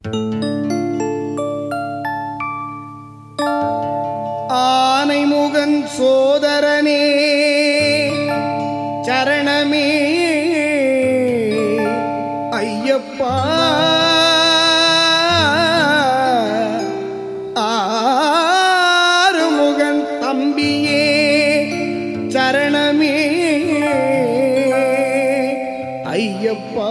ஆனைமுகன் சோதரனே சரணமே ஐயப்பா, ஆறுமுகன் தம்பியே சரணமே ஐயப்பா.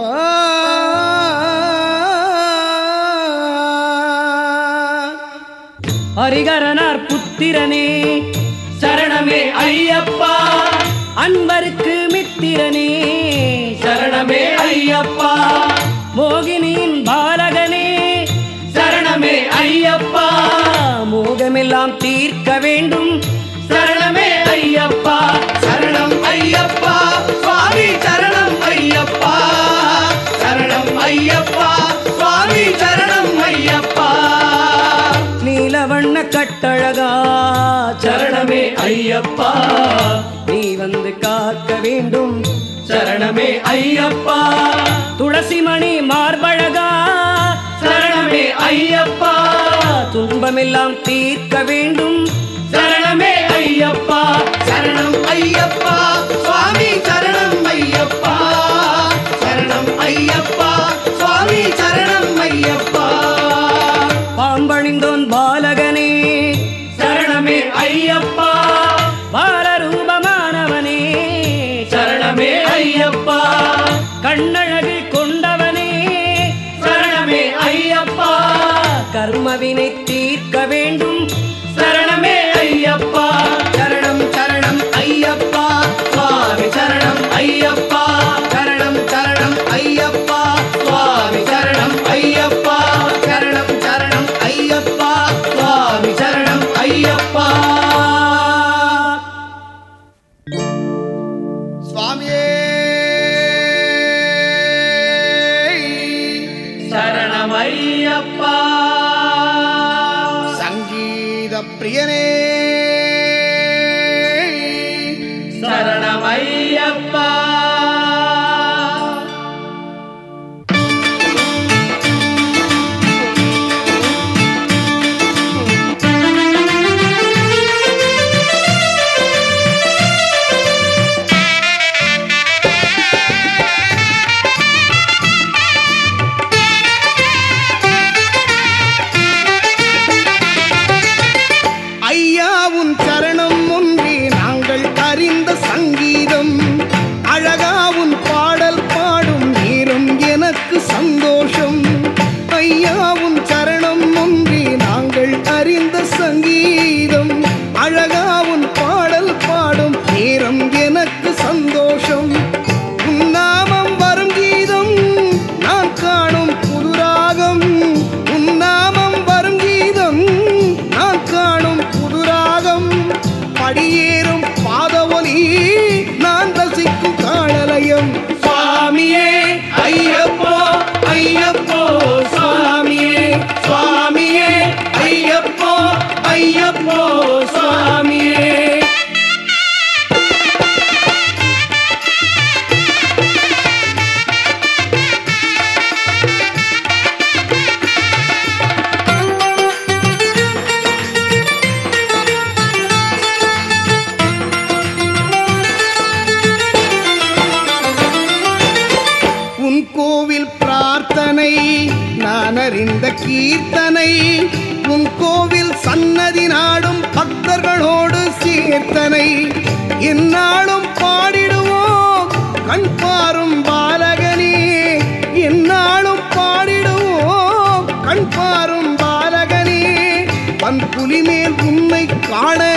ஹரிகரனார் புத்திரனே சரணமே ஐயப்பா, அன்பருக்கு மித்திரனே சரணமே ஐயப்பா, மோகினியின் பாலகனே சரணமே ஐயப்பா, மோகமெல்லாம் தீர்க்க வேண்டும் சரணமே ஐயப்பா. சரணம் ஐயப்பா சுவாமி, சரணம் ஐயப்பா, சரணம் ஐயப்பா சுவாமி, சரணம் ஐயப்பா. நீலவண்ண கட்டழகா சரணமே ஐயப்பா, நீ வந்து காக்க வேண்டும் சரணமே ஐயப்பா, துளசிமணி மார்பழகா சரணமே ஐயப்பா, துன்பமெல்லாம் தீர்க்க வேண்டும் சரணமே ஐயப்பா. சரணம் ஐயப்பா சுவாமி, சரணம் ஐயப்பா, சரணம் ஐயப்பா சுவாமி, சரணம் ஐயப்பா. பாம்பணிந்தோன் பாலகனே சரணமே ஐயப்பா, பாலரூபமானவனே சரணமே ஐயப்பா, கண்ணழகு கொண்டவனே சரணமே ஐயப்பா, கர்மவினை தீர்க்க வேண்டும் சரணமே ஐயப்பா. சரணம் சரணம் ஐயப்பா சுவாமி, சரணம் ஐயப்பா, சரணம் சரணம் ஐயப்பா சுவாமி, சரணம் ஐயப்பா, சரணம் சரணம் ஐயப்பா சுவாமி, சரணம் ஐயப்பா. சுவாமியே சரணம் ஐயப்பா, சங்கீத பிரியனே சரணம் ஐயப்பா. ஐயா உன் சரணம் ஒன்றே நாங்கள் அறிந்த சங்கீதம், அழகா உன் பாடல் பாடும் நேரம் எனக்கு சந்தோஷம். ஐயா உன் சரணம் ஒன்றே நாங்கள் அறிந்த சங்கீதம், அழகா உன் பாடல் பாடும் நேரம் எனக்கு சந்தோஷம். உன் நாமம் வரும் கீதம் நான் காணும் புதுராகம், உன் நாமம் வரும் கீதம் நான் காணும் புதுராகம், படியேறும் பாதவொலி நான் ரசிக்கும் காணலயம். சுவாமியே ஐயப்போ ஐயப்போ சுவாமியே, சுவாமியே ஐயப்போ ஐயப்போ சுவாமியே. உன் கோவில் பிரார்த்தனை நான் அறிந்த கீர்த்தனை, உன் கோவில் சன்னதி நாடும் பக்தர்களோடு சீர்த்தனை, எந்நாளும் பாடிடுவோம் கண் பாரும் பாலகனே, எந்நாளும் பாடிடுவோம் கண் பாரும் பாலகனே. பன்புலி மேல் உன்னை காண